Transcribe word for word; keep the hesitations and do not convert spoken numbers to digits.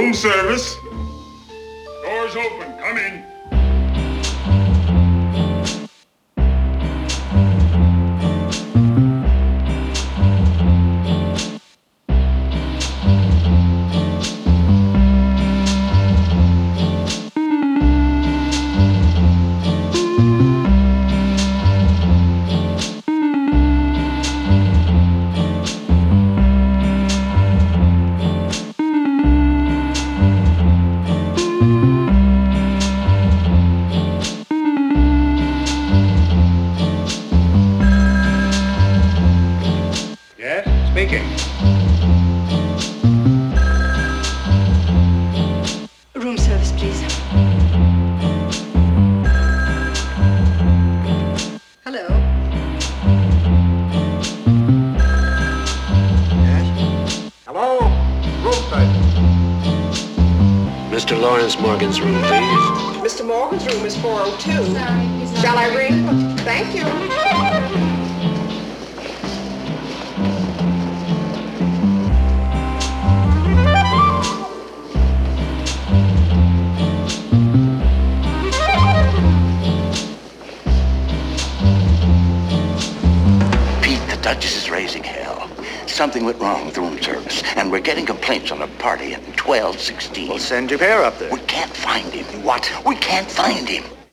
Room service. Doors open. Come in. Room service, please. Hello. Yes? Hello? Room service. Mister Lawrence Morgan's room, please. Mister Morgan's room is four oh two. Sorry, Shall I ring? Thank you. Duchess is raising hell. Something went wrong with room service, and we're getting complaints on a party at twelve sixteen. Well, send your pair up there. We can't find him. What? We can't find him.